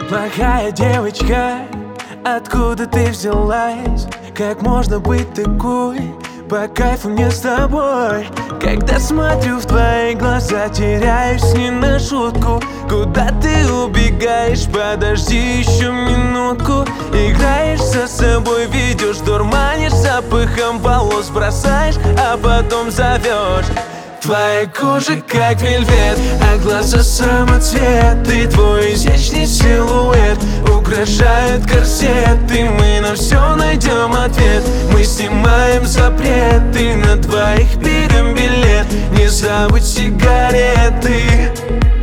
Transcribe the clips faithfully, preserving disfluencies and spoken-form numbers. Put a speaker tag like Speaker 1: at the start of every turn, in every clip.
Speaker 1: Плохая девочка, откуда ты взялась? Как можно быть такой? По кайфу мне с тобой. Когда смотрю в твои глаза, теряюсь не на шутку. Куда ты убегаешь? Подожди еще минутку. Играешь со собой, ведешь, дурманишь запахом волос, бросаешь, а потом зовешь. Твоя кожа как вельвет, а глаза самоцветы. Твой изящный силуэт украшают корсеты. Мы на все найдем ответ. Мы снимаем запреты, на двоих берем билет. Не забудь сигареты.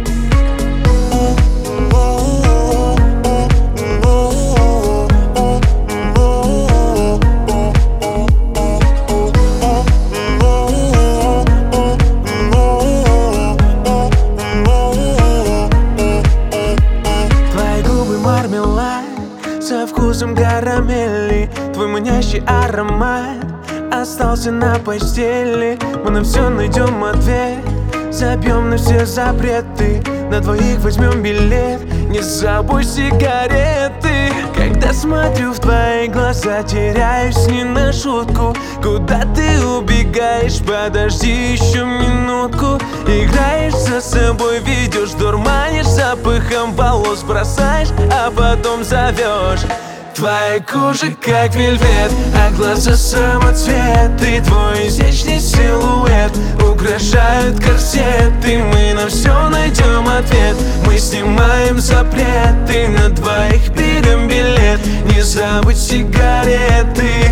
Speaker 1: Со вкусом карамели, твой манящий аромат остался на постели. Мы на все найдем ответ, забьем на все запреты. На двоих возьмем билет, не забудь сигареты. Когда смотрю в твои глаза, теряюсь не на шутку. Куда ты убегаешь? Подожди еще минутку. Играешь со собой, ведешь, дурманишь запахом волос, бросаешь, а потом зовешь. Твоя кожа как вельвет, а глаза самоцветы. Твой изящный силуэт украшают корсеты. Мы на все найдем ответ. Мы снимаем запреты, на двоих берем билет. Не забудь сигареты.